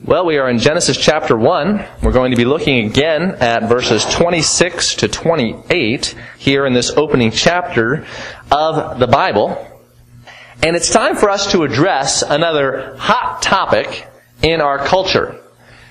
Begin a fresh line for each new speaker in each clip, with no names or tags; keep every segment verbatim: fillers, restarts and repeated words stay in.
Well, we are in Genesis chapter one. We're going to be looking again at verses twenty-six to twenty-eight here in this opening chapter of the Bible. And it's time for us to address another hot topic in our culture.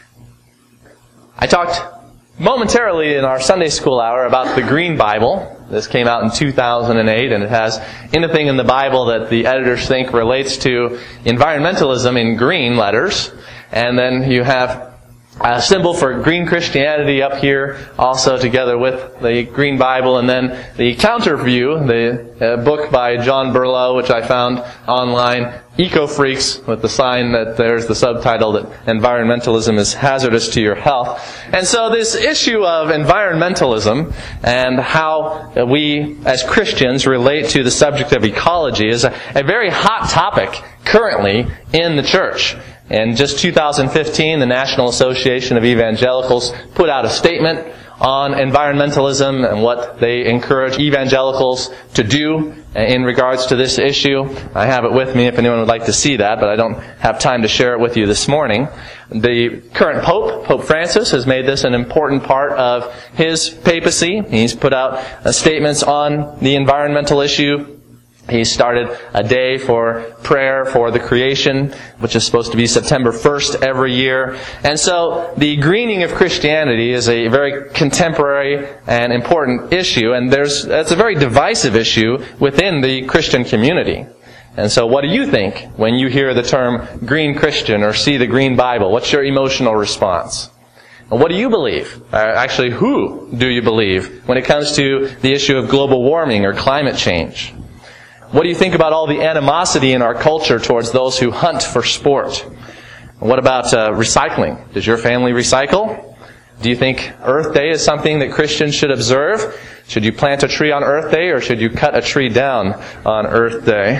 I talked momentarily in our Sunday school hour about the Green Bible. This came out in two thousand eight, and it has anything in the Bible that the editors think relates to environmentalism in green letters. And then you have a symbol for green Christianity up here, also together with the Green Bible. And then the counter view, the uh, book by John Berlow, which I found online, Eco Freaks, with the sign that there's the subtitle that environmentalism is hazardous to your health. And so this issue of environmentalism and how we as Christians relate to the subject of ecology is a, a very hot topic currently in the church. In just two thousand fifteen, the National Association of Evangelicals put out a statement on environmentalism and what they encourage evangelicals to do in regards to this issue. I have it with me if anyone would like to see that, but I don't have time to share it with you this morning. The current Pope, Pope Francis, has made this an important part of his papacy. He's put out uh, statements on the environmental issue. He started a day for prayer for the creation, which is supposed to be September first every year. And so the greening of Christianity is a very contemporary and important issue, and there's it's a very divisive issue within the Christian community. And so what do you think when you hear the term green Christian or see the Green Bible? What's your emotional response? And what do you believe? Uh, actually, who do you believe when it comes to the issue of global warming or climate change? What do you think about all the animosity in our culture towards those who hunt for sport? What about uh, recycling? Does your family recycle? Do you think Earth Day is something that Christians should observe? Should you plant a tree on Earth Day, or should you cut a tree down on Earth Day?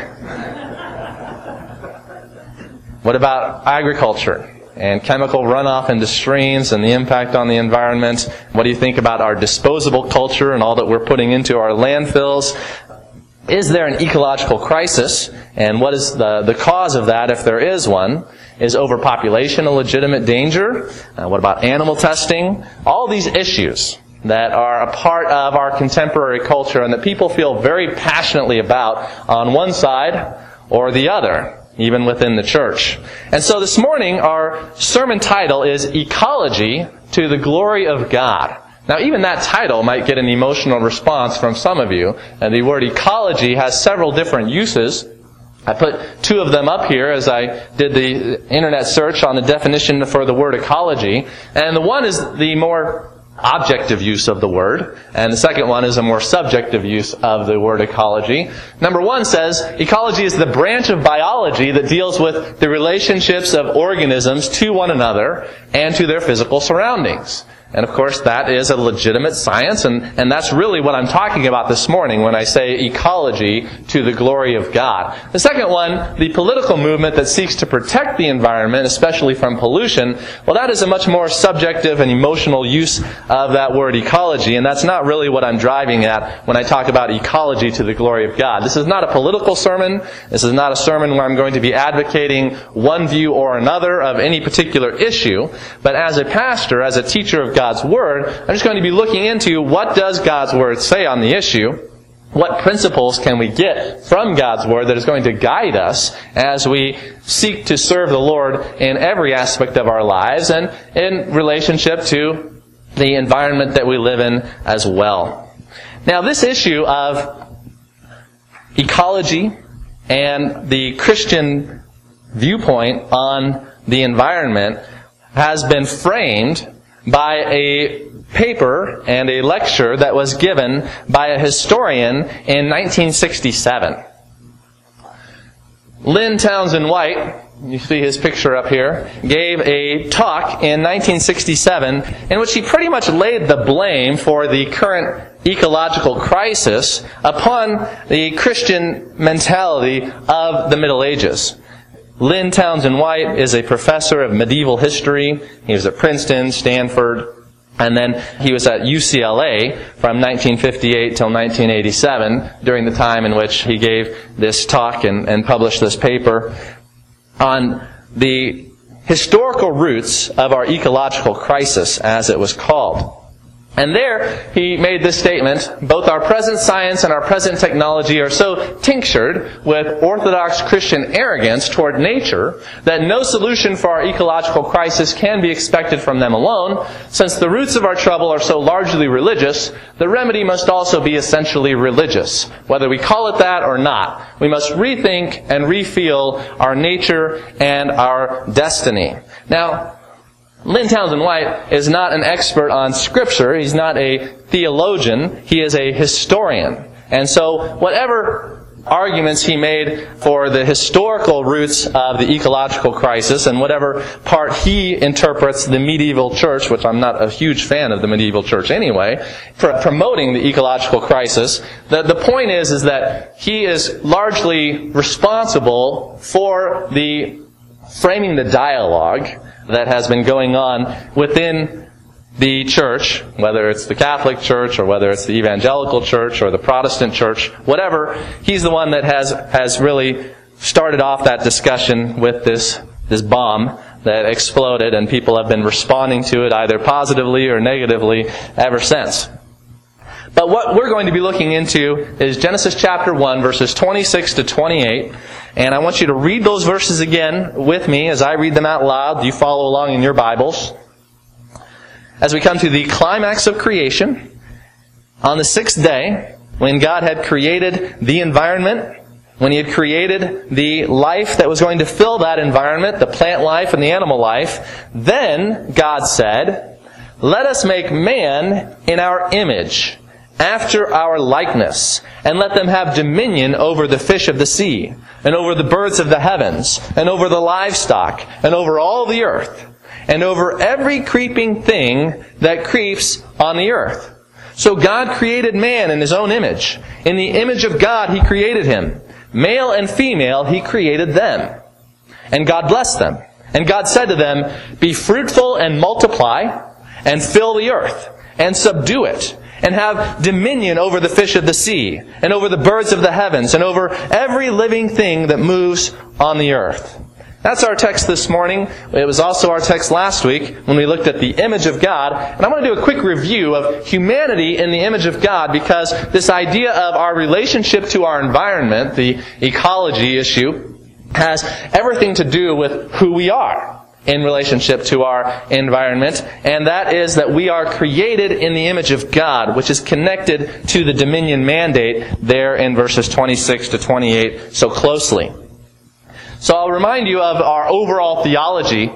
What about agriculture and chemical runoff into streams and the impact on the environment? What do you think about our disposable culture and all that we're putting into our landfills? Is there an ecological crisis? And what is the, the cause of that, if there is one? Is overpopulation a legitimate danger? Uh, what about animal testing? All these issues that are a part of our contemporary culture and that people feel very passionately about on one side or the other, even within the church. And so this morning, our sermon title is Ecology to the Glory of God. Now, even that title might get an emotional response from some of you. And the word ecology has several different uses. I put two of them up here as I did the internet search on the definition for the word ecology. And the one is the more objective use of the word, and the second one is a more subjective use of the word ecology. Number one says, ecology is the branch of biology that deals with the relationships of organisms to one another and to their physical surroundings. And of course, that is a legitimate science, and, and that's really what I'm talking about this morning when I say ecology to the glory of God. The second one, the political movement that seeks to protect the environment, especially from pollution, well, that is a much more subjective and emotional use of that word ecology, and that's not really what I'm driving at when I talk about ecology to the glory of God. This is not a political sermon. This is not a sermon where I'm going to be advocating one view or another of any particular issue, but as a pastor, as a teacher of God's Word, I'm just going to be looking into what does God's Word say on the issue, what principles can we get from God's Word that is going to guide us as we seek to serve the Lord in every aspect of our lives and in relationship to the environment that we live in as well. Now, this issue of ecology and the Christian viewpoint on the environment has been framed by a paper and a lecture that was given by a historian in nineteen sixty-seven. Lynn Townsend White, you see his picture up here, gave a talk in nineteen sixty-seven in which he pretty much laid the blame for the current ecological crisis upon the Christian mentality of the Middle Ages. Lynn Townsend White is a professor of medieval history. He was at Princeton, Stanford, and then he was at U C L A from nineteen fifty-eight till nineteen eighty-seven, during the time in which he gave this talk and, and published this paper on the historical roots of our ecological crisis, as it was called. And there, he made this statement: both our present science and our present technology are so tinctured with orthodox Christian arrogance toward nature that no solution for our ecological crisis can be expected from them alone. Since the roots of our trouble are so largely religious, the remedy must also be essentially religious. Whether we call it that or not, we must rethink and refeel our nature and our destiny. Now, Lynn Townsend White is not an expert on Scripture. He's not a theologian. He is a historian. And so whatever arguments he made for the historical roots of the ecological crisis and whatever part he interprets the medieval church, which I'm not a huge fan of the medieval church anyway, for promoting the ecological crisis, the, the point is, is that he is largely responsible for the framing the dialogue that has been going on within the church, whether it's the Catholic Church or whether it's the Evangelical Church or the Protestant Church, whatever. He's the one that has has really started off that discussion with this this bomb that exploded, and people have been responding to it either positively or negatively ever since. But what we're going to be looking into is Genesis chapter one, verses twenty-six to twenty-eight. And I want you to read those verses again with me as I read them out loud. You follow along in your Bibles. As we come to the climax of creation, on the sixth day, when God had created the environment, when He had created the life that was going to fill that environment, the plant life and the animal life, then God said, "Let us make man in our image, after our likeness, and let them have dominion over the fish of the sea, and over the birds of the heavens, and over the livestock, and over all the earth, and over every creeping thing that creeps on the earth." So God created man in His own image. In the image of God He created him. Male and female He created them. And God blessed them. And God said to them, "Be fruitful and multiply, and fill the earth, and subdue it, and have dominion over the fish of the sea, and over the birds of the heavens, and over every living thing that moves on the earth." That's our text this morning. It was also our text last week when we looked at the image of God. And I want to do a quick review of humanity in the image of God, because this idea of our relationship to our environment, the ecology issue, has everything to do with who we are in relationship to our environment, and that is that we are created in the image of God, which is connected to the dominion mandate there in verses twenty-six to twenty-eight so closely. So I'll remind you of our overall theology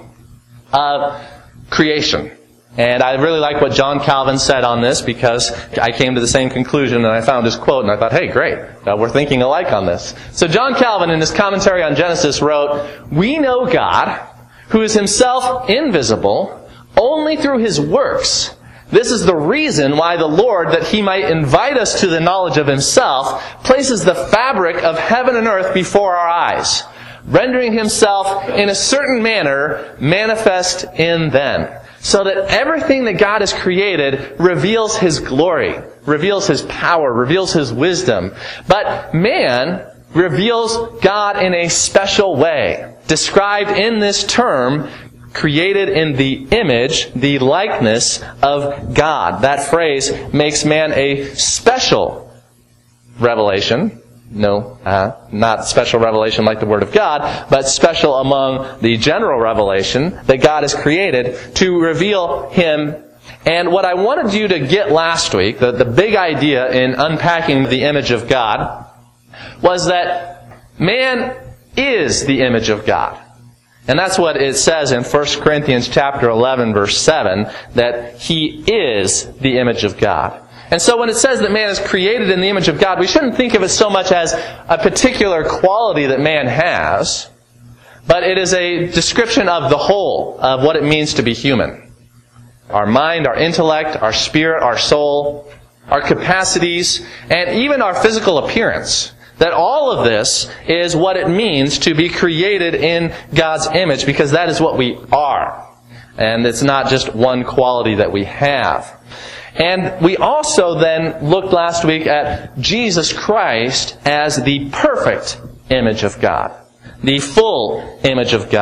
of creation. And I really like what John Calvin said on this, because I came to the same conclusion and I found his quote and I thought, hey, great, uh, we're thinking alike on this. So John Calvin, in his commentary on Genesis, wrote, "We know God, who is Himself invisible, only through His works. This is the reason why the Lord, that He might invite us to the knowledge of Himself, places the fabric of heaven and earth before our eyes, rendering Himself in a certain manner manifest in them." So that everything that God has created reveals His glory, reveals His power, reveals His wisdom. But man reveals God in a special way, described in this term, created in the image, the likeness of God. That phrase makes man a special revelation. No, uh, not special revelation like the Word of God, but special among the general revelation that God has created to reveal Him. And what I wanted you to get last week, the, the big idea in unpacking the image of God, was that man is the image of God. And that's what it says in First Corinthians chapter eleven, verse seven, that he is the image of God. And so when it says that man is created in the image of God, we shouldn't think of it so much as a particular quality that man has, but it is a description of the whole of what it means to be human. Our mind, our intellect, our spirit, our soul, our capacities, and even our physical appearance. That all of this is what it means to be created in God's image, because that is what we are. And it's not just one quality that we have. And we also then looked last week at Jesus Christ as the perfect image of God. The full image of God.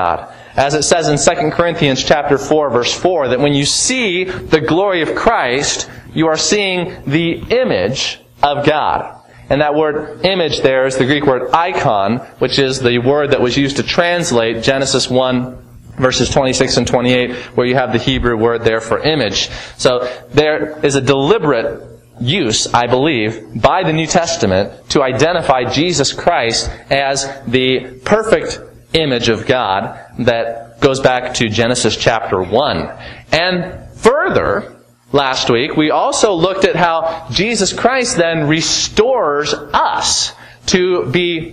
as it says in Second Corinthians chapter four, verse four, that when you see the glory of Christ, you are seeing the image of God. And that word image there is the Greek word icon, which is the word that was used to translate Genesis one, verses twenty-six and twenty-eight, where you have the Hebrew word there for image. So there is a deliberate use, I believe, by the New Testament to identify Jesus Christ as the perfect image of God that goes back to Genesis chapter one. And further, last week, we also looked at how Jesus Christ then restores us to be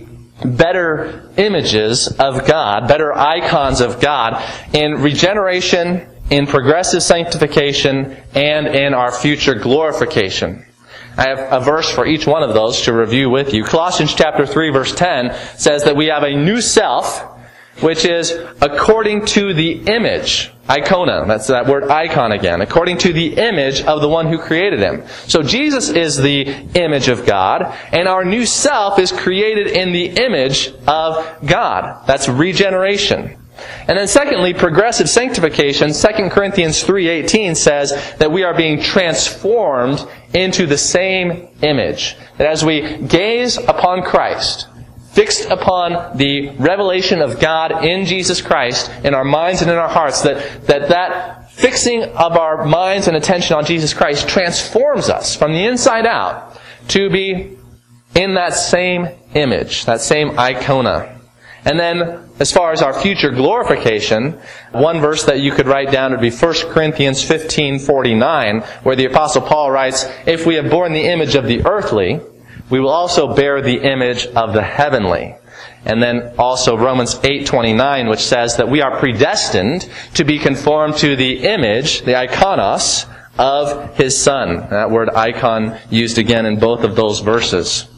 better images of God, better icons of God in regeneration, in progressive sanctification, and in our future glorification. I have a verse for each one of those to review with you. Colossians chapter three, verse ten says that we have a new self, which is according to the image. Icona, that's that word icon again. According to the image of the one who created him. So Jesus is the image of God, and our new self is created in the image of God. That's regeneration. And then secondly, progressive sanctification. Second Corinthians three eighteen says that we are being transformed into the same image. That as we gaze upon Christ, fixed upon the revelation of God in Jesus Christ in our minds and in our hearts, that that, that fixing of our minds and attention on Jesus Christ transforms us from the inside out to be in that same image, that same icona. And then, as far as our future glorification, one verse that you could write down would be First Corinthians fifteen forty-nine, where the Apostle Paul writes, "If we have borne the image of the earthly, we will also bear the image of the heavenly." And then also Romans eight twenty-nine, which says that we are predestined to be conformed to the image, the ikonos, of His Son. That word icon used again in both of those verses.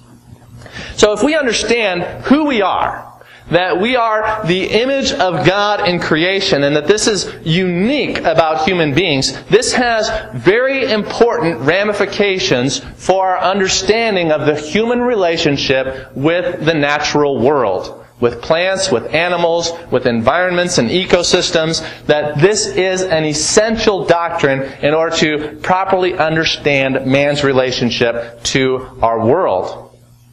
So if we understand who we are, that we are the image of God in creation, and that this is unique about human beings, this has very important ramifications for our understanding of the human relationship with the natural world, with plants, with animals, with environments and ecosystems, that this is an essential doctrine in order to properly understand man's relationship to our world.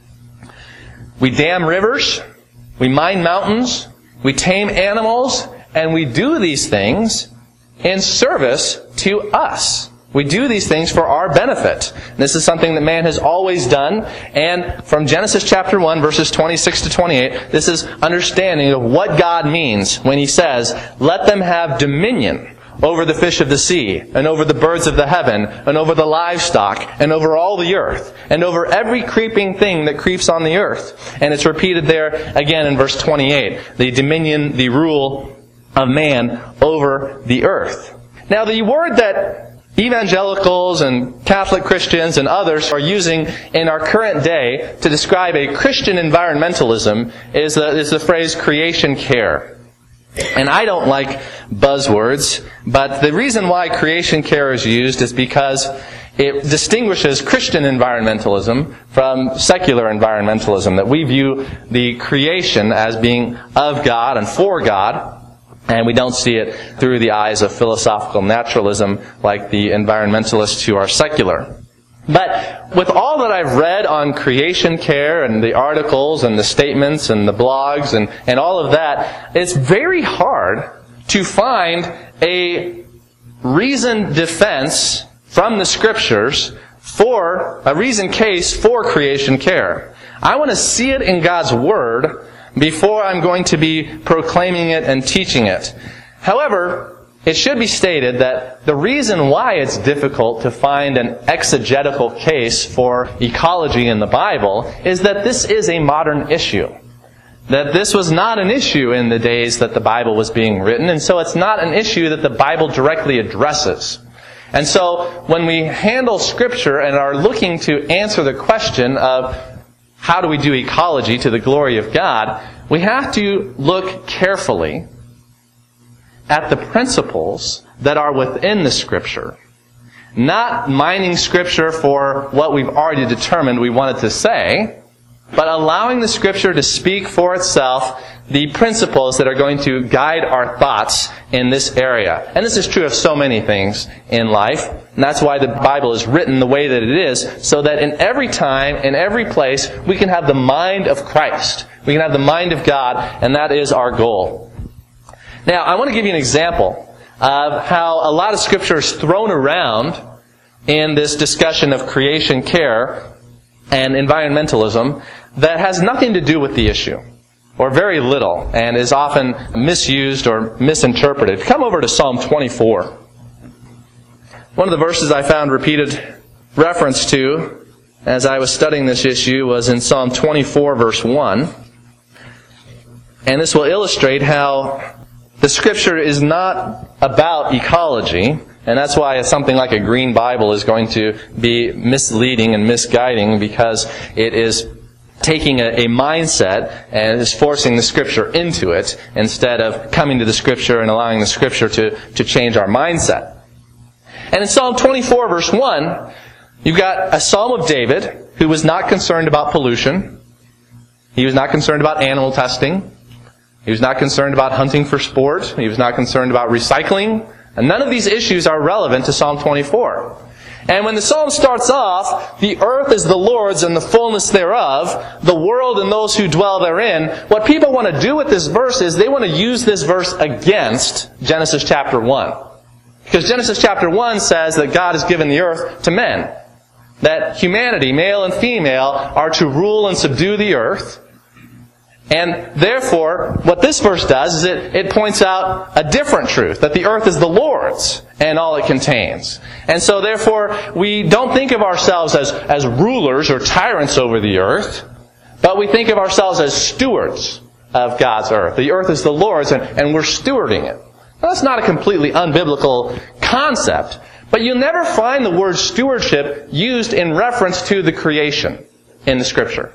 We dam rivers, we mine mountains, we tame animals, and we do these things in service to us. We do these things for our benefit. This is something that man has always done, and from Genesis chapter one, verses twenty-six to twenty-eight, this is understanding of what God means when He says, "Let them have dominion over the fish of the sea, and over the birds of the heaven, and over the livestock, and over all the earth, and over every creeping thing that creeps on the earth." And it's repeated there again in verse twenty-eight, the dominion, the rule of man over the earth. Now the word that evangelicals and Catholic Christians and others are using in our current day to describe a Christian environmentalism is the, is the phrase creation care. And I don't like buzzwords, but the reason why creation care is used is because it distinguishes Christian environmentalism from secular environmentalism, that we view the creation as being of God and for God, and we don't see it through the eyes of philosophical naturalism like the environmentalists who are secular. But with all that I've read on creation care and the articles and the statements and the blogs and, and all of that, it's very hard to find a reasoned defense from the Scriptures for a reasoned case for creation care. I want to see it in God's Word before I'm going to be proclaiming it and teaching it. However, it should be stated that the reason why it's difficult to find an exegetical case for ecology in the Bible is that this is a modern issue. That this was not an issue in the days that the Bible was being written, and so it's not an issue that the Bible directly addresses. And so when we handle Scripture and are looking to answer the question of how do we do ecology to the glory of God, we have to look carefully at the principles that are within the Scripture. Not mining Scripture for what we've already determined we wanted to say, but allowing the Scripture to speak for itself the principles that are going to guide our thoughts in this area. And this is true of so many things in life. And that's why the Bible is written the way that it is, so that in every time, in every place, we can have the mind of Christ. We can have the mind of God, and that is our goal. Now, I want to give you an example of how a lot of Scripture is thrown around in this discussion of creation care and environmentalism that has nothing to do with the issue, or very little, and is often misused or misinterpreted. Come over to Psalm twenty-four. One of the verses I found repeated reference to as I was studying this issue was in Psalm twenty-four, verse one. And this will illustrate how the Scripture is not about ecology, and that's why something like a green Bible is going to be misleading and misguiding, because it is taking a, a mindset and is forcing the Scripture into it instead of coming to the Scripture and allowing the Scripture to, to change our mindset. And in Psalm twenty-four, verse one, you've got a psalm of David who was not concerned about pollution. He was not concerned about animal testing. He was not concerned about hunting for sport. He was not concerned about recycling. And none of these issues are relevant to Psalm twenty-four. And when the psalm starts off, the earth is the Lord's and the fullness thereof, the world and those who dwell therein, what people want to do with this verse is they want to use this verse against Genesis chapter one. Because Genesis chapter one says that God has given the earth to men. That humanity, male and female, are to rule and subdue the earth. And therefore, what this verse does is it, it points out a different truth, that the earth is the Lord's and all it contains. And so therefore, we don't think of ourselves as, as rulers or tyrants over the earth, but we think of ourselves as stewards of God's earth. The earth is the Lord's and, and we're stewarding it. Now, that's not a completely unbiblical concept, but you'll never find the word stewardship used in reference to the creation in the Scripture.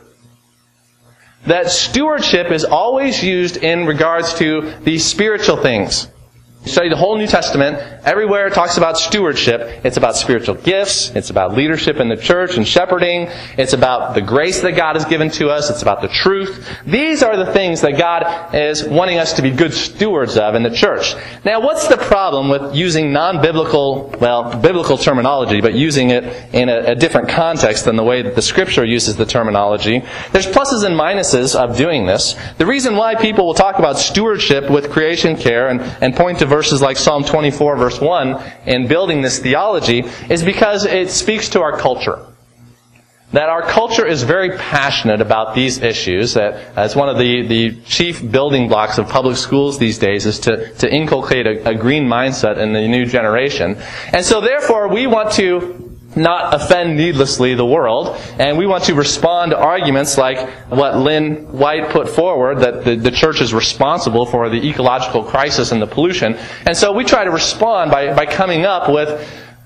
That stewardship is always used in regards to the spiritual things. You study the whole New Testament, everywhere it talks about stewardship. It's about spiritual gifts, it's about leadership in the church and shepherding, it's about the grace that God has given to us, it's about the truth. These are the things that God is wanting us to be good stewards of in the church. Now, what's the problem with using non-biblical, well, biblical terminology, but using it in a, a different context than the way that the Scripture uses the terminology? There's pluses and minuses of doing this. The reason why people will talk about stewardship with creation care and, and point to verses like Psalm twenty-four, verse one, in building this theology, is because it speaks to our culture. That our culture is very passionate about these issues. That as one of the, the chief building blocks of public schools these days is to, to inculcate a, a green mindset in the new generation. And so therefore we want to not offend needlessly the world, and we want to respond to arguments like what Lynn White put forward, that the, the church is responsible for the ecological crisis and the pollution. And so we try to respond by, by coming up with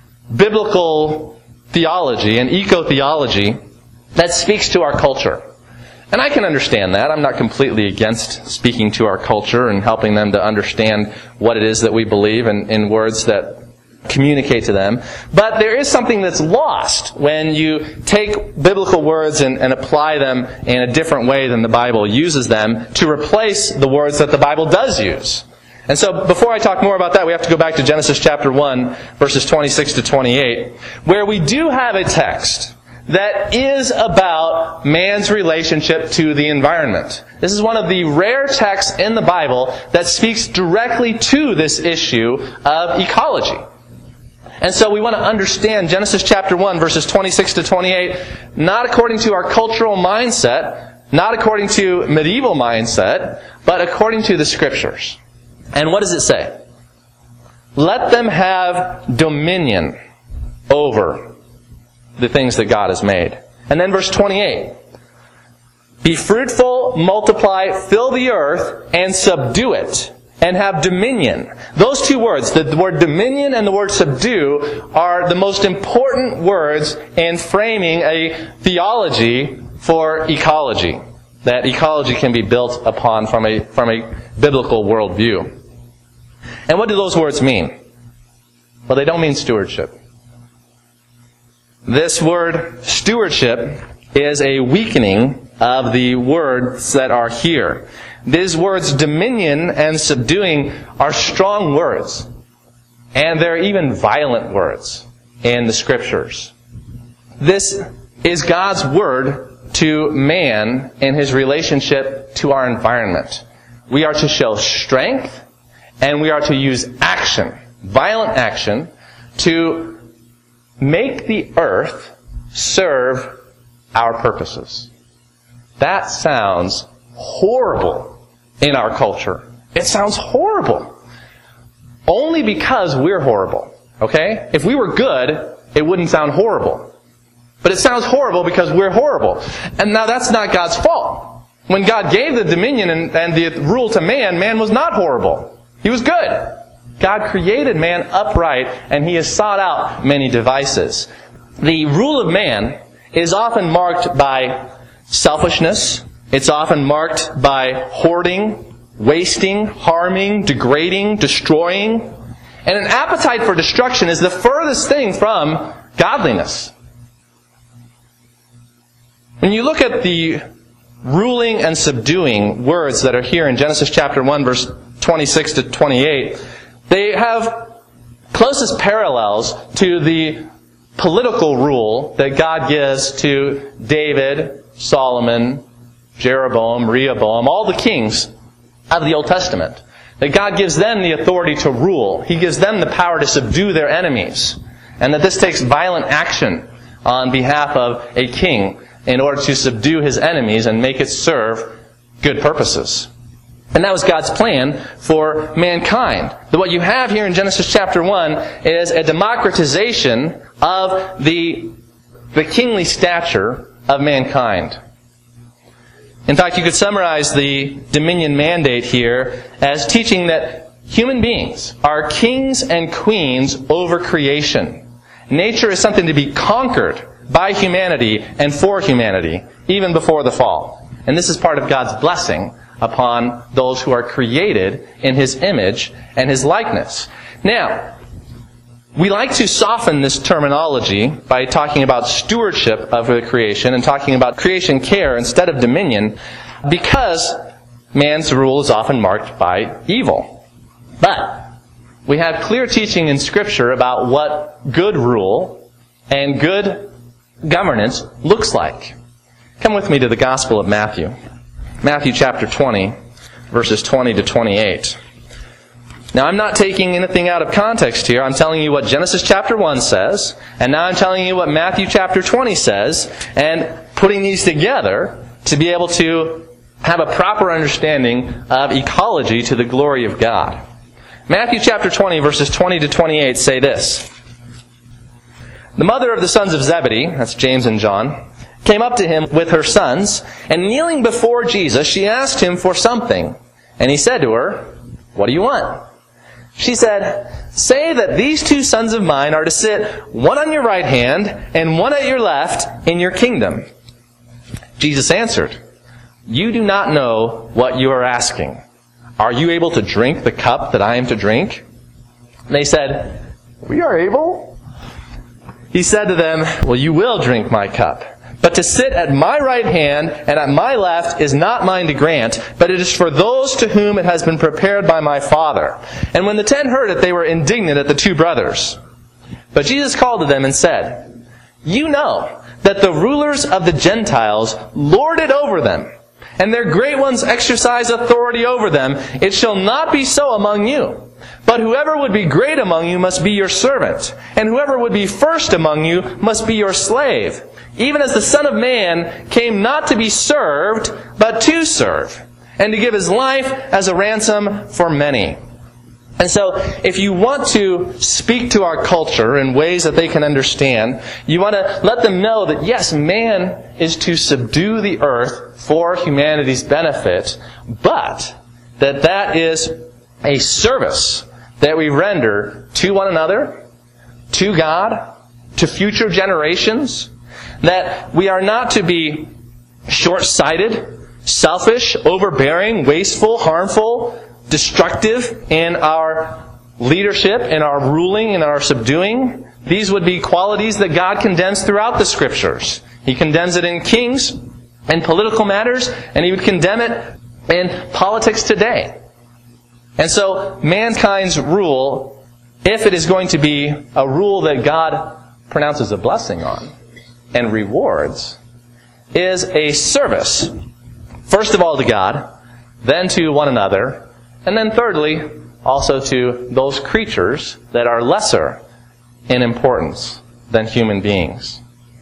biblical theology and eco-theology that speaks to our culture. And I can understand that. I'm not completely against speaking to our culture and helping them to understand what it is that we believe in, in words that communicate to them. But there is something that's lost when you take biblical words and, and apply them in a different way than the Bible uses them to replace the words that the Bible does use. And so before I talk more about that, we have to go back to Genesis chapter one, verses twenty-six to twenty-eight, where we do have a text that is about man's relationship to the environment. This is one of the rare texts in the Bible that speaks directly to this issue of ecology. And so we want to understand Genesis chapter one, verses twenty-six to twenty-eight, not according to our cultural mindset, not according to medieval mindset, but according to the Scriptures. And what does it say? Let them have dominion over the things that God has made. And then verse twenty-eight. Be fruitful, multiply, fill the earth, and subdue it, and have dominion. Those two words, the word dominion and the word subdue, are the most important words in framing a theology for ecology. That ecology can be built upon from a, from a biblical worldview. And what do those words mean? Well, they don't mean stewardship. This word stewardship is a weakening of the words that are here. These words dominion and subduing are strong words. And they're even violent words in the Scriptures. This is God's word to man in his relationship to our environment. We are to show strength, and we are to use action, violent action, to make the earth serve our purposes. That sounds horrible in our culture. It sounds horrible. Only because we're horrible. Okay? If we were good, it wouldn't sound horrible. But it sounds horrible because we're horrible. And now that's not God's fault. When God gave the dominion and, and the rule to man, man was not horrible. He was good. God created man upright, and He has sought out many devices. The rule of man is often marked by selfishness. It's often marked by hoarding, wasting, harming, degrading, destroying. And an appetite for destruction is the furthest thing from godliness. When you look at the ruling and subduing words that are here in Genesis chapter one, verse twenty-six to twenty-eight, they have closest parallels to the political rule that God gives to David, Solomon, Jeroboam, Rehoboam, all the kings of the Old Testament. That God gives them the authority to rule. He gives them the power to subdue their enemies. And that this takes violent action on behalf of a king in order to subdue his enemies and make it serve good purposes. And that was God's plan for mankind. That what you have here in Genesis chapter one is a democratization of the, the kingly stature of mankind. In fact, you could summarize the dominion mandate here as teaching that human beings are kings and queens over creation. Nature is something to be conquered by humanity and for humanity, even before the fall. And this is part of God's blessing upon those who are created in His image and His likeness. Now, we like to soften this terminology by talking about stewardship of the creation and talking about creation care instead of dominion, because man's rule is often marked by evil. But we have clear teaching in Scripture about what good rule and good governance looks like. Come with me to the Gospel of Matthew. Matthew chapter twenty, verses twenty to twenty-eight. Now, I'm not taking anything out of context here. I'm telling you what Genesis chapter one says, and now I'm telling you what Matthew chapter twenty says, and putting these together to be able to have a proper understanding of ecology to the glory of God. Matthew chapter twenty, verses twenty to twenty-eight say this. The mother of the sons of Zebedee, that's James and John, came up to him with her sons, and kneeling before Jesus, she asked him for something. And he said to her, "What do you want?" She said, "Say that these two sons of mine are to sit, one on your right hand and one at your left, in your kingdom." Jesus answered, "You do not know what you are asking. Are you able to drink the cup that I am to drink?" And they said, "We are able." He said to them, "Well, you will drink my cup. But to sit at my right hand and at my left is not mine to grant, but it is for those to whom it has been prepared by my Father." And when the ten heard it, they were indignant at the two brothers. But Jesus called to them and said, "You know that the rulers of the Gentiles lord it over them, and their great ones exercise authority over them. It shall not be so among you. But whoever would be great among you must be your servant, and whoever would be first among you must be your slave. Even as the Son of Man came not to be served, but to serve, and to give His life as a ransom for many." And so, if you want to speak to our culture in ways that they can understand, you want to let them know that yes, man is to subdue the earth for humanity's benefit, but that that is a service that we render to one another, to God, to future generations. That we are not to be short-sighted, selfish, overbearing, wasteful, harmful, destructive in our leadership, in our ruling, in our subduing. These would be qualities that God condemns throughout the Scriptures. He condemns it in kings and political matters, and He would condemn it in politics today. And so mankind's rule, if it is going to be a rule that God pronounces a blessing on and rewards, is a service, first of all to God, then to one another, and then thirdly, also to those creatures that are lesser in importance than human beings.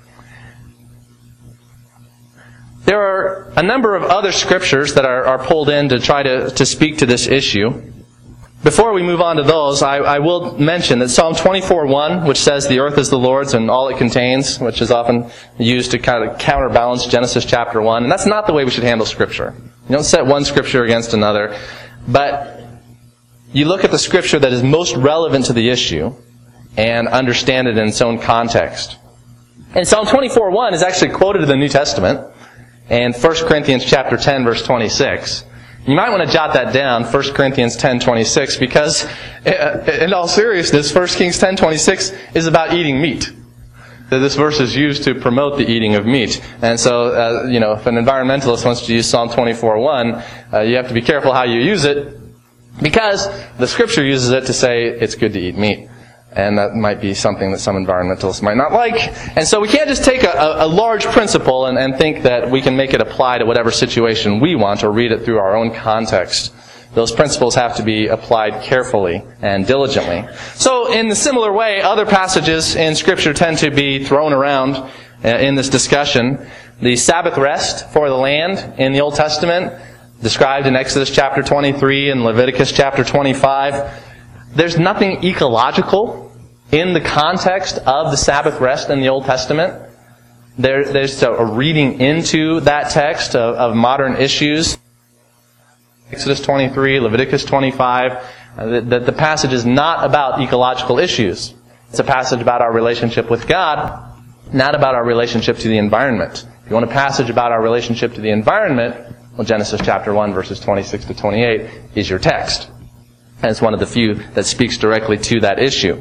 There are a number of other scriptures that are, are pulled in to try to, to speak to this issue. Before we move on to those, I, I will mention that Psalm twenty-four one, which says the earth is the Lord's and all it contains, which is often used to kind of counterbalance Genesis chapter one, and that's not the way we should handle Scripture. You don't set one Scripture against another, but you look at the Scripture that is most relevant to the issue and understand it in its own context. And Psalm twenty-four one is actually quoted in the New Testament in First Corinthians chapter ten, verse twenty-six. You might want to jot that down, First Corinthians ten twenty-six, because in all seriousness, First Kings ten twenty-six is about eating meat. This verse is used to promote the eating of meat. And so, uh, you know, if an environmentalist wants to use Psalm twenty-four one, uh, you have to be careful how you use it, because the Scripture uses it to say it's good to eat meat. And that might be something that some environmentalists might not like. And so we can't just take a, a, a large principle and, and think that we can make it apply to whatever situation we want or read it through our own context. Those principles have to be applied carefully and diligently. So in a similar way, other passages in Scripture tend to be thrown around uh, in this discussion. The Sabbath rest for the land in the Old Testament, described in Exodus chapter twenty-three and Leviticus chapter twenty-five. There's nothing ecological in the context of the Sabbath rest in the Old Testament. There, there's a reading into that text of, of modern issues. Exodus twenty-three, Leviticus twenty-five, uh, the, the passage is not about ecological issues. It's a passage about our relationship with God, not about our relationship to the environment. If you want a passage about our relationship to the environment, well, Genesis chapter one, verses twenty-six to twenty-eight is your text. And it's one of the few that speaks directly to that issue.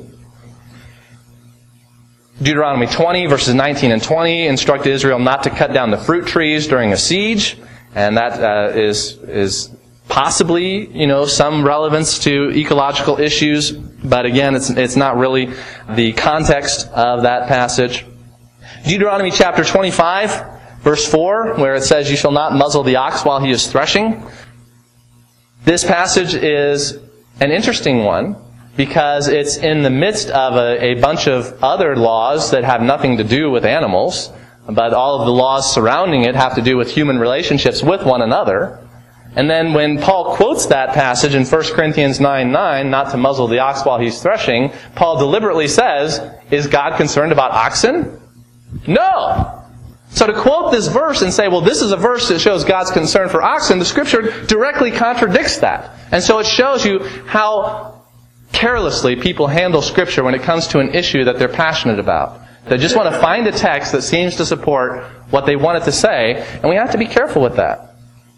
Deuteronomy twenty, verses nineteen and twenty, instructed Israel not to cut down the fruit trees during a siege. And that uh, is is possibly, you know, some relevance to ecological issues. But again, it's it's not really the context of that passage. Deuteronomy chapter twenty-five, verse four, where it says, "You shall not muzzle the ox while he is threshing." This passage is an interesting one, because it's in the midst of a, a bunch of other laws that have nothing to do with animals, but all of the laws surrounding it have to do with human relationships with one another. And then when Paul quotes that passage in First Corinthians nine nine, not to muzzle the ox while he's threshing, Paul deliberately says, is God concerned about oxen? No! So to quote this verse and say, well, this is a verse that shows God's concern for oxen, the Scripture directly contradicts that. And so it shows you how carelessly people handle Scripture when it comes to an issue that they're passionate about. They just want to find a text that seems to support what they want it to say, and we have to be careful with that.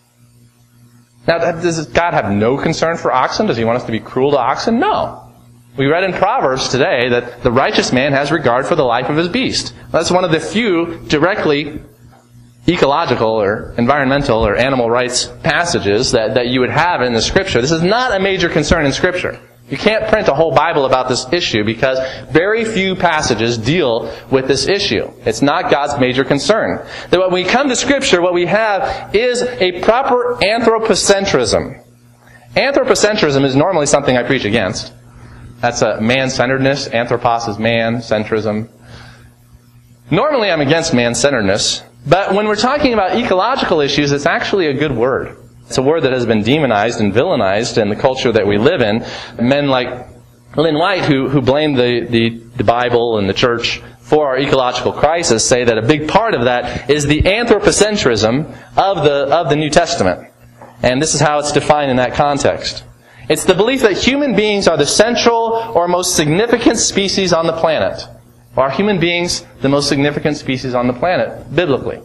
Now, does God have no concern for oxen? Does He want us to be cruel to oxen? No. We read in Proverbs today that the righteous man has regard for the life of his beast. That's one of the few directly ecological or environmental or animal rights passages that, that you would have in the Scripture. This is not a major concern in Scripture. You can't print a whole Bible about this issue because very few passages deal with this issue. It's not God's major concern. That when we come to Scripture, what we have is a proper anthropocentrism. Anthropocentrism is normally something I preach against. That's a man-centeredness. Anthropos is man, centrism. Normally I'm against man-centeredness, but when we're talking about ecological issues, it's actually a good word. It's a word that has been demonized and villainized in the culture that we live in. Men like Lynn White, who, who blame the, the, the Bible and the church for our ecological crisis, say that a big part of that is the anthropocentrism of the, of the New Testament. And this is how it's defined in that context. It's the belief that human beings are the central or most significant species on the planet. Are human beings the most significant species on the planet, biblically?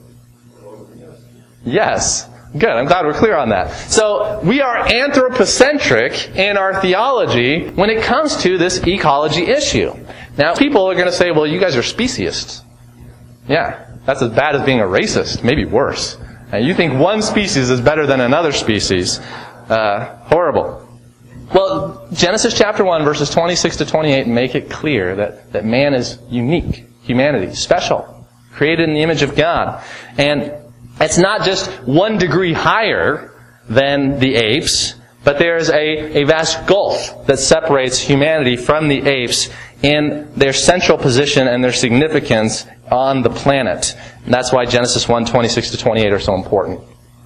Yes. Good. I'm glad we're clear on that. So, we are anthropocentric in our theology when it comes to this ecology issue. Now, people are going to say, well, you guys are speciesists. Yeah. That's as bad as being a racist. Maybe worse. And you think one species is better than another species. Uh, horrible. Well, Genesis chapter one, verses twenty-six to twenty-eight make it clear that, that man is unique. Humanity, special. Created in the image of God. And it's not just one degree higher than the apes, but there's a, a vast gulf that separates humanity from the apes in their central position and their significance on the planet. And that's why Genesis one, twenty-six to twenty-eight are so important.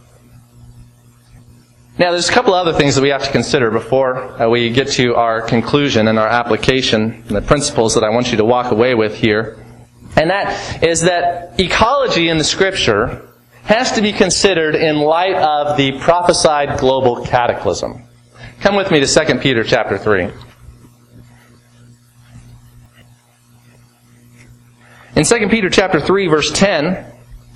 Now, there's a couple other things that we have to consider before uh, we get to our conclusion and our application, and the principles that I want you to walk away with here. And that is that ecology in the Scripture has to be considered in light of the prophesied global cataclysm. Come with me to Second Peter chapter three. In Second Peter chapter three, verse ten,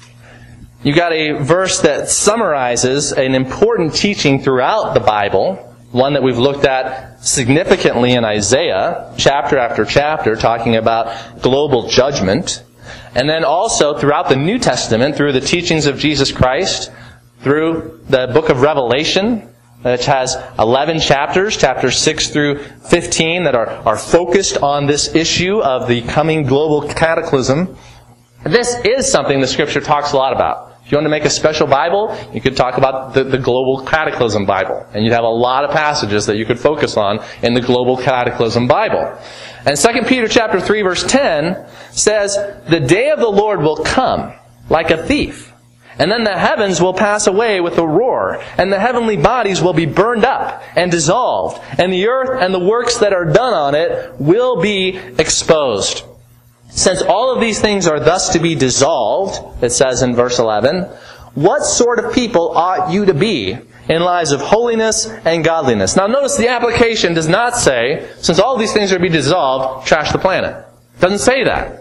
you got a verse that summarizes an important teaching throughout the Bible, one that we've looked at significantly in Isaiah, chapter after chapter, talking about global judgment. And then also throughout the New Testament, through the teachings of Jesus Christ, through the book of Revelation, which has eleven chapters, chapters six through fifteen, that are, are focused on this issue of the coming global cataclysm. This is something the Scripture talks a lot about. If you want to make a special Bible, you could talk about the, the global cataclysm Bible. And you'd have a lot of passages that you could focus on in the global cataclysm Bible. And Second Peter chapter three, verse ten says, "The day of the Lord will come like a thief. And then the heavens will pass away with a roar, and the heavenly bodies will be burned up and dissolved, and the earth and the works that are done on it will be exposed. Since all of these things are thus to be dissolved," it says in verse eleven, "what sort of people ought you to be in lives of holiness and godliness?" Now notice the application does not say, since all these things are to be dissolved, trash the planet. It doesn't say that.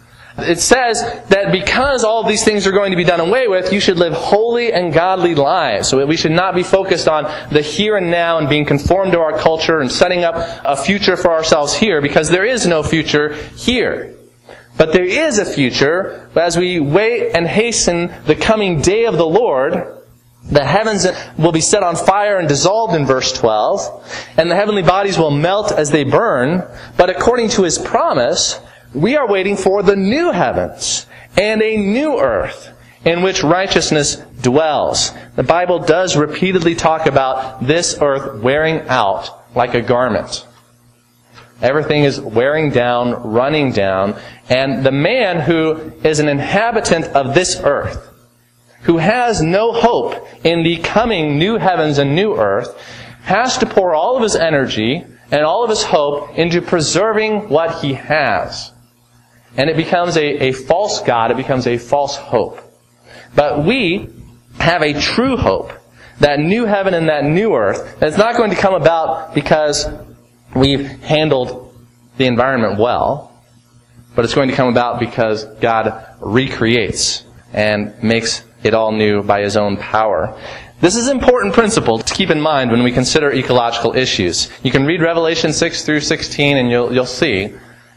It says that because all these things are going to be done away with, you should live holy and godly lives. So we should not be focused on the here and now and being conformed to our culture and setting up a future for ourselves here, because there is no future here. But there is a future as we wait and hasten the coming day of the Lord. The heavens will be set on fire and dissolved in verse twelve, and the heavenly bodies will melt as they burn. But according to His promise, we are waiting for the new heavens and a new earth in which righteousness dwells. The Bible does repeatedly talk about this earth wearing out like a garment. Everything is wearing down, running down, and the man who is an inhabitant of this earth, who has no hope in the coming new heavens and new earth, has to pour all of his energy and all of his hope into preserving what he has. And it becomes a, a false god, it becomes a false hope. But we have a true hope, that new heaven and that new earth, that's not going to come about because we've handled the environment well, but it's going to come about because God recreates and makes it all new by His own power. This is an important principle to keep in mind when we consider ecological issues. You can read Revelation six through sixteen and you'll, you'll see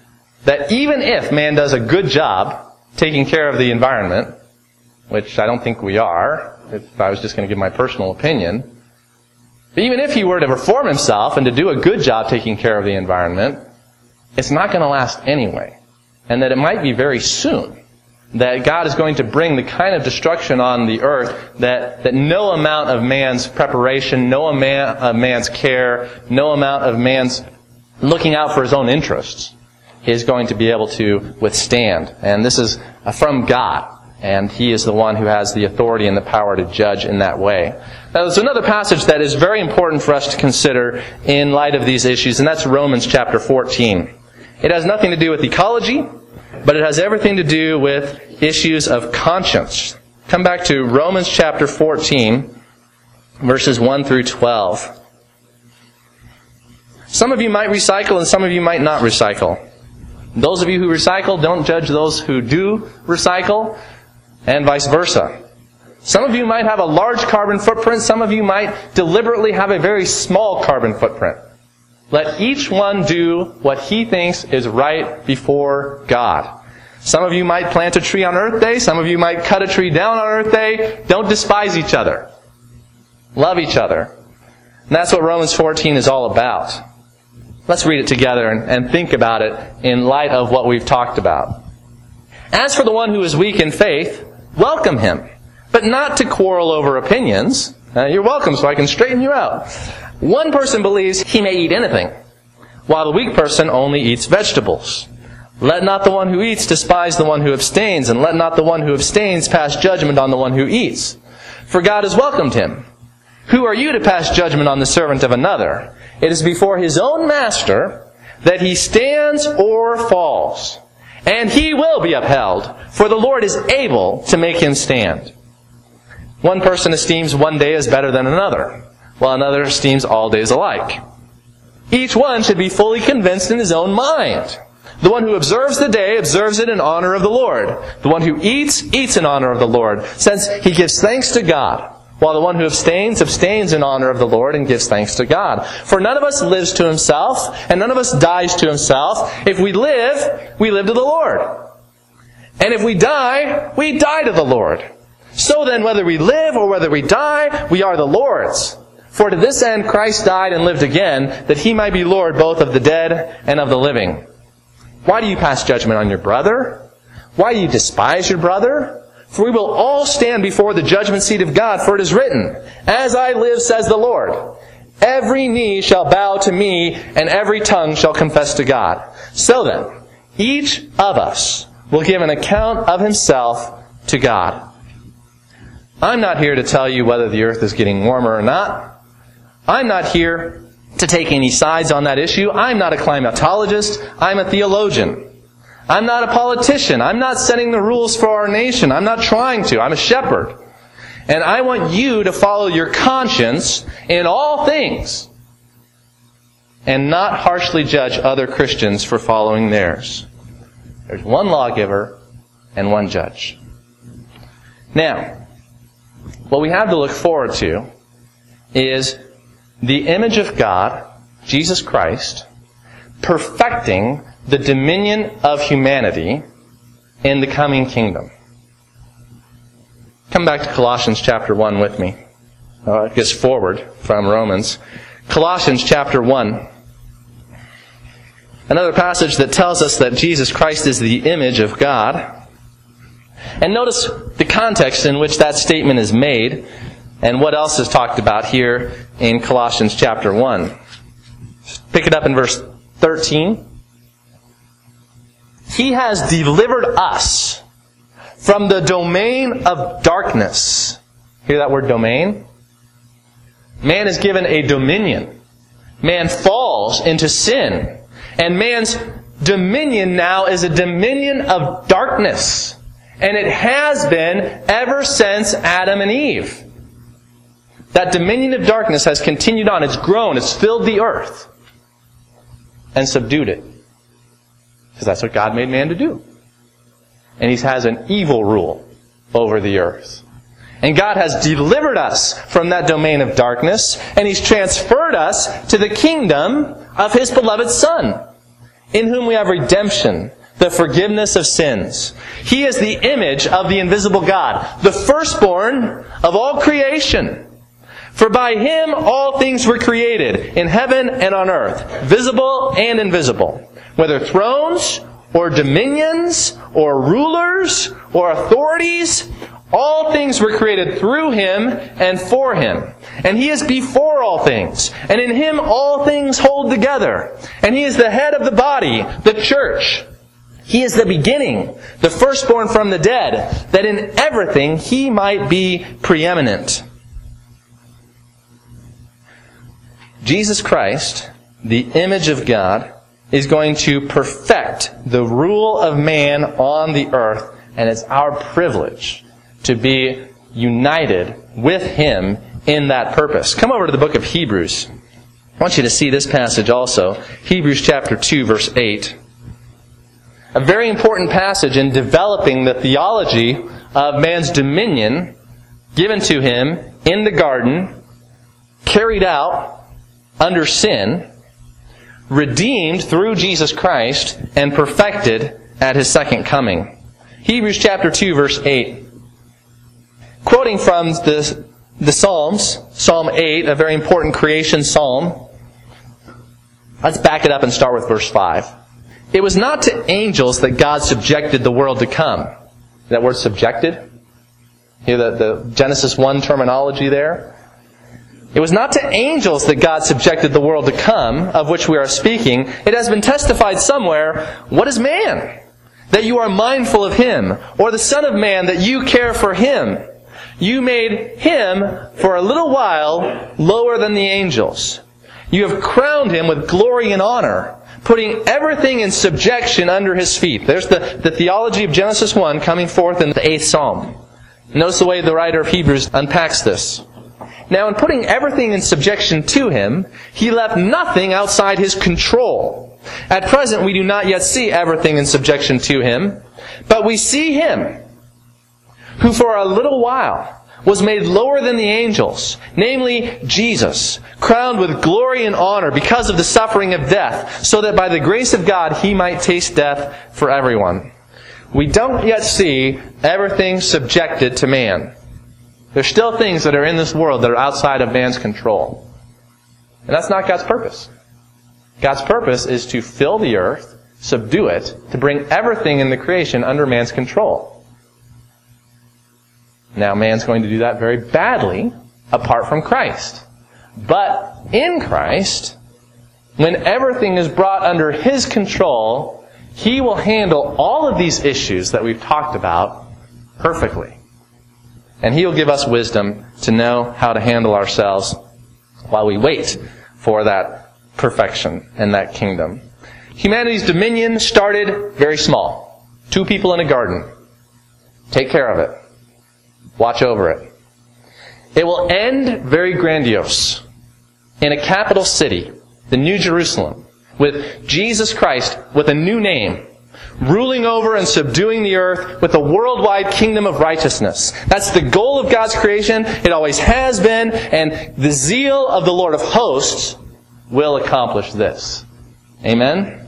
that even if man does a good job taking care of the environment, which I don't think we are, if I was just going to give my personal opinion, but even if he were to reform himself and to do a good job taking care of the environment, it's not going to last anyway. And that it might be very soon that God is going to bring the kind of destruction on the earth that, that no amount of man's preparation, no amount of man's care, no amount of man's looking out for his own interests is going to be able to withstand. And this is from God. And He is the one who has the authority and the power to judge in that way. Now, there's another passage that is very important for us to consider in light of these issues, and that's Romans chapter fourteen. It has nothing to do with ecology, but it has everything to do with issues of conscience. Come back to Romans chapter fourteen, verses one through twelve. Some of you might recycle and some of you might not recycle. Those of you who recycle, don't judge those who do recycle, and vice versa. Some of you might have a large carbon footprint. Some of you might deliberately have a very small carbon footprint. Let each one do what he thinks is right before God. Some of you might plant a tree on Earth Day. Some of you might cut a tree down on Earth Day. Don't despise each other. Love each other. And that's what Romans fourteen is all about. Let's read it together and, and think about it in light of what we've talked about. As for the one who is weak in faith, welcome him, but not to quarrel over opinions. Uh, you're welcome so I can straighten you out. One person believes he may eat anything, while the weak person only eats vegetables. Let not the one who eats despise the one who abstains, and let not the one who abstains pass judgment on the one who eats. For God has welcomed him. Who are you to pass judgment on the servant of another? It is before his own master that he stands or falls, and he will be upheld, for the Lord is able to make him stand. One person esteems one day as better than another, while another esteems all days alike. Each one should be fully convinced in his own mind. The one who observes the day observes it in honor of the Lord. The one who eats, eats in honor of the Lord, since he gives thanks to God. While the one who abstains, abstains in honor of the Lord and gives thanks to God. For none of us lives to himself, and none of us dies to himself. If we live, we live to the Lord. And if we die, we die to the Lord. So then, whether we live or whether we die, we are the Lord's. For to this end Christ died and lived again, that he might be Lord both of the dead and of the living. Why do you pass judgment on your brother? Why do you despise your brother? For we will all stand before the judgment seat of God, for it is written, As I live, says the Lord, every knee shall bow to me, and every tongue shall confess to God. So then, each of us will give an account of himself to God. I'm not here to tell you whether the earth is getting warmer or not. I'm not here to take any sides on that issue. I'm not a climatologist. I'm a theologian. I'm not a politician. I'm not setting the rules for our nation. I'm not trying to. I'm a shepherd. And I want you to follow your conscience in all things and not harshly judge other Christians for following theirs. There's one lawgiver and one judge. Now, what we have to look forward to is the image of God, Jesus Christ, perfecting the dominion of humanity in the coming kingdom. Come back to Colossians chapter one with me. Uh, it gets forward from Romans. Colossians chapter one. Another passage that tells us that Jesus Christ is the image of God. And notice the context in which that statement is made and what else is talked about here in Colossians chapter one. Pick it up in verse thirteen. He has delivered us from the domain of darkness. Hear that word domain? Man is given a dominion. Man falls into sin. And man's dominion now is a dominion of darkness. And it has been ever since Adam and Eve. That dominion of darkness has continued on. It's grown. It's filled the earth. And subdued it. Because that's what God made man to do. And He has an evil rule over the earth. And God has delivered us from that domain of darkness. And He's transferred us to the kingdom of His beloved Son, in whom we have redemption, the forgiveness of sins. He is the image of the invisible God, the firstborn of all creation. For by Him all things were created, in heaven and on earth, visible and invisible, whether thrones or dominions or rulers or authorities. All things were created through Him and for Him. And He is before all things. And in Him all things hold together. And He is the head of the body, the church. He is the beginning, the firstborn from the dead, that in everything He might be preeminent. Jesus Christ, the image of God, is going to perfect the rule of man on the earth. And it's our privilege to be united with Him in that purpose. Come over to the book of Hebrews. I want you to see this passage also. Hebrews chapter two, verse eight. A very important passage in developing the theology of man's dominion given to him in the garden, carried out under sin, redeemed through Jesus Christ, and perfected at His second coming. Hebrews chapter two, verse eight. Quoting from the, the Psalms, Psalm eight, a very important creation psalm. Let's back it up and start with verse five. It was not to angels that God subjected the world to come. That word subjected? Hear the, the Genesis one terminology there? It was not to angels that God subjected the world to come, of which we are speaking. It has been testified somewhere, what is man? That you are mindful of him, or the Son of Man, that you care for him. You made him, for a little while, lower than the angels. You have crowned him with glory and honor, putting everything in subjection under his feet. There's the, the theology of Genesis one coming forth in the eighth Psalm. Notice the way the writer of Hebrews unpacks this. Now, in putting everything in subjection to him, he left nothing outside his control. At present, we do not yet see everything in subjection to him, but we see him, who for a little while was made lower than the angels, namely Jesus, crowned with glory and honor because of the suffering of death, so that by the grace of God he might taste death for everyone. We don't yet see everything subjected to man. There's still things that are in this world that are outside of man's control. And that's not God's purpose. God's purpose is to fill the earth, subdue it, to bring everything in the creation under man's control. Now, man's going to do that very badly apart from Christ. But in Christ, when everything is brought under His control, He will handle all of these issues that we've talked about perfectly. And He will give us wisdom to know how to handle ourselves while we wait for that perfection and that kingdom. Humanity's dominion started very small. Two people in a garden. Take care of it. Watch over it. It will end very grandiose in a capital city, the New Jerusalem, with Jesus Christ with a new name, ruling over and subduing the earth with a worldwide kingdom of righteousness. That's the goal of God's creation. It always has been, and the zeal of the Lord of hosts will accomplish this. Amen?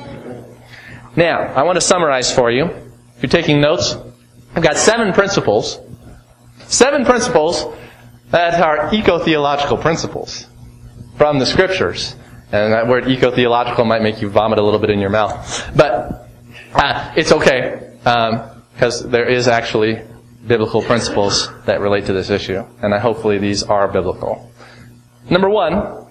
Now, I want to summarize for you. If you're taking notes, I've got seven principles. Seven principles that are eco-theological principles from the Scriptures. And that word eco-theological might make you vomit a little bit in your mouth. But uh, it's okay, because um, there is actually biblical principles that relate to this issue. And I, hopefully these are biblical. Number one,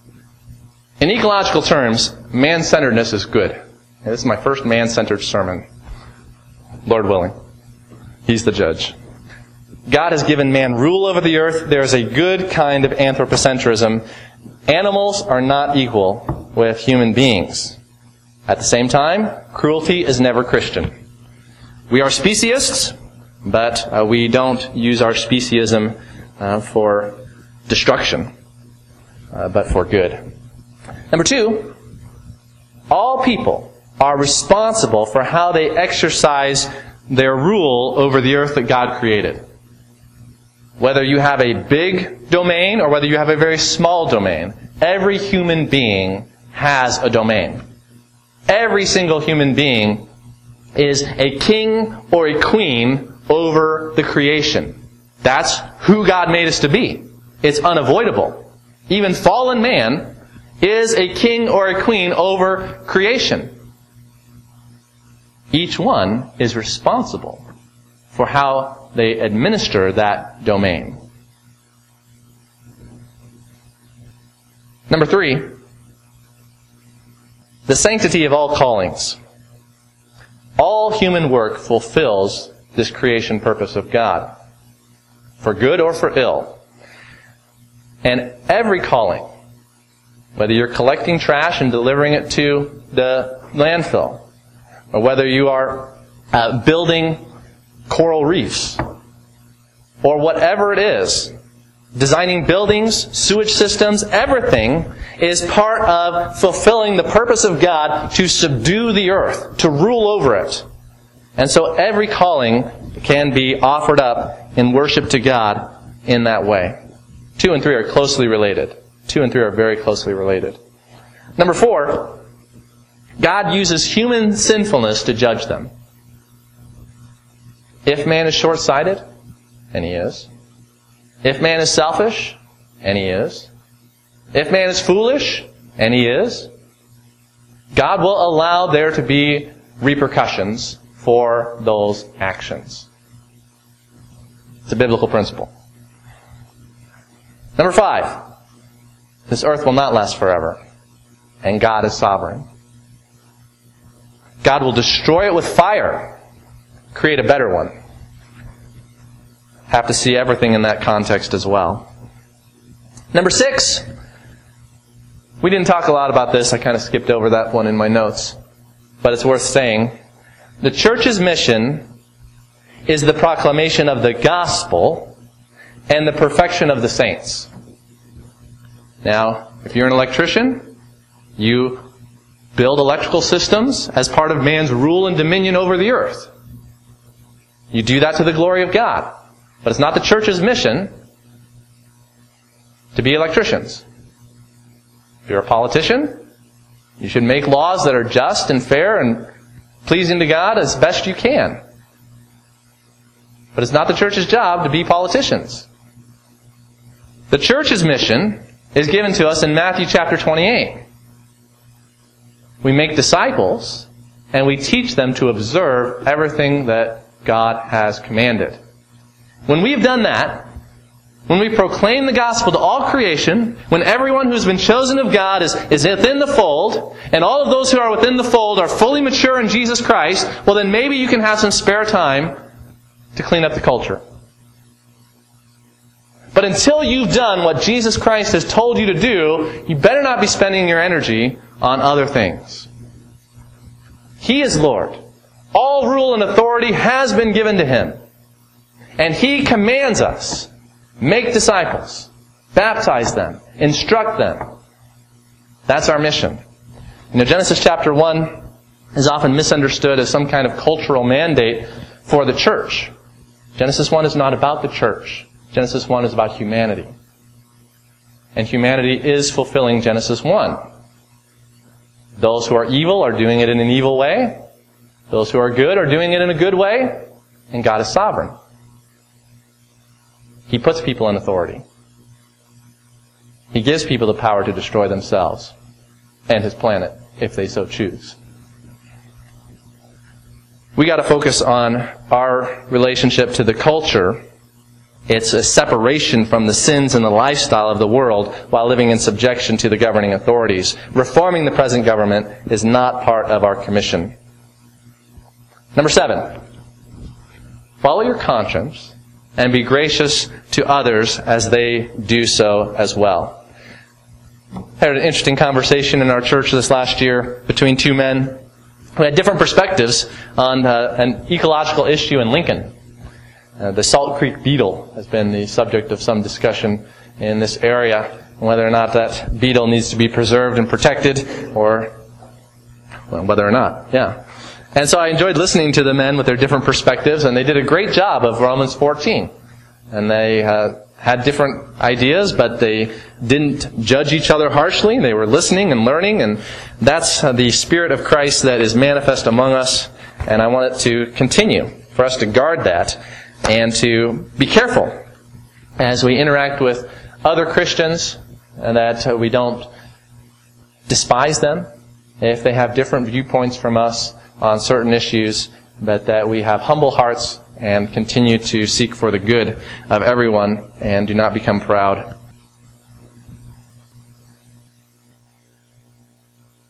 in ecological terms, man-centeredness is good. And this is my first man-centered sermon. Lord willing. He's the judge. God has given man rule over the earth. There is a good kind of anthropocentrism. Animals are not equal with human beings. At the same time, cruelty is never Christian. We are speciesists, but uh, we don't use our speciesism uh, for destruction, uh, but for good. Number two, all people are responsible for how they exercise their rule over the earth that God created. Whether you have a big domain or whether you have a very small domain, every human being has a domain. Every single human being is a king or a queen over the creation. That's who God made us to be. It's unavoidable. Even fallen man is a king or a queen over creation. Each one is responsible for how they administer that domain. Number three, the sanctity of all callings. All human work fulfills this creation purpose of God, for good or for ill. And every calling, whether you're collecting trash and delivering it to the landfill, or whether you are uh, building coral reefs, or whatever it is, designing buildings, sewage systems, everything is part of fulfilling the purpose of God to subdue the earth, to rule over it. And so every calling can be offered up in worship to God in that way. Two and three are closely related. Two and three are very closely related. Number four, God uses human sinfulness to judge them. If man is short-sighted, and he is. If man is selfish, and he is. If man is foolish, and he is. God will allow there to be repercussions for those actions. It's a biblical principle. Number five. This earth will not last forever. And God is sovereign. God will destroy it with fire. Create a better one. Have to see everything in that context as well. Number six. We didn't talk a lot about this. I kind of skipped over that one in my notes. But it's worth saying. The church's mission is the proclamation of the gospel and the perfection of the saints. Now, if you're an electrician, you build electrical systems as part of man's rule and dominion over the earth. You do that to the glory of God. But it's not the church's mission to be electricians. If you're a politician, you should make laws that are just and fair and pleasing to God as best you can. But it's not the church's job to be politicians. The church's mission is given to us in Matthew chapter twenty-eight. We make disciples and we teach them to observe everything that God has commanded. When we've done that, when we proclaim the gospel to all creation, when everyone who's been chosen of God is, is within the fold, and all of those who are within the fold are fully mature in Jesus Christ, well then maybe you can have some spare time to clean up the culture. But until you've done what Jesus Christ has told you to do, you better not be spending your energy on other things. He is Lord. All rule and authority has been given to Him. And He commands us, make disciples, baptize them, instruct them. That's our mission. You know, Genesis chapter one is often misunderstood as some kind of cultural mandate for the church. Genesis one is not about the church. Genesis one is about humanity. And humanity is fulfilling Genesis one. Those who are evil are doing it in an evil way. Those who are good are doing it in a good way. And God is sovereign. He puts people in authority. He gives people the power to destroy themselves and His planet, if they so choose. We got to focus on our relationship to the culture. It's a separation from the sins and the lifestyle of the world while living in subjection to the governing authorities. Reforming the present government is not part of our commission. Number seven. Follow your conscience and be gracious to others as they do so as well. I had an interesting conversation in our church this last year between two men who had different perspectives on uh, an ecological issue in Lincoln. Uh, the Salt Creek beetle has been the subject of some discussion in this area, whether or not that beetle needs to be preserved and protected, or well, whether or not, yeah. And so I enjoyed listening to the men with their different perspectives, and they did a great job of Romans fourteen. And they uh, had different ideas, but they didn't judge each other harshly. They were listening and learning, and that's uh, the Spirit of Christ that is manifest among us. And I want it to continue, for us to guard that, and to be careful as we interact with other Christians, and that uh, we don't despise them if they have different viewpoints from us on certain issues, but that we have humble hearts and continue to seek for the good of everyone and do not become proud